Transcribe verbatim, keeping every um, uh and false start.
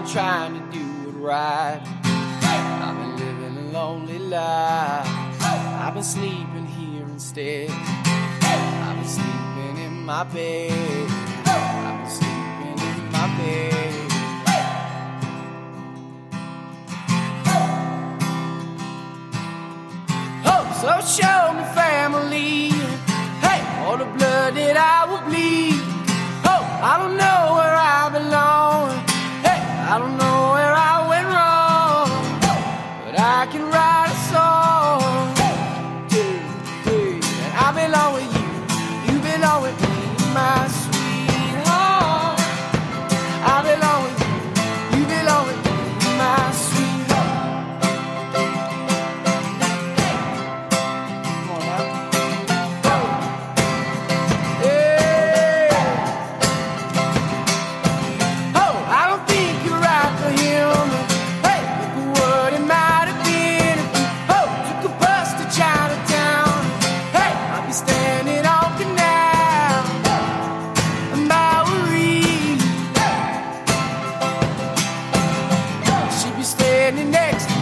trying to do it right. I've been living a lonely life. I've been sleeping here instead. I've been sleeping in my bed. I've been sleeping in my bed. Oh, so show me family. Hey, all the blood that I will bleed. Oh, I don't know where I belong. Hey, I don't know where I went wrong. But I can write a song. Two, three, and I belong with you. You belong with me, my sweetheart. I belong with you. You belong with me, my sweetheart. Come on now. Go. Yeah. Oh, I don't think you're right for him. Hey, look at what it might have been if you, oh, took a bus to Chinatown. Hey, I'll be standing on Canal and Bowery. She'd be standing next to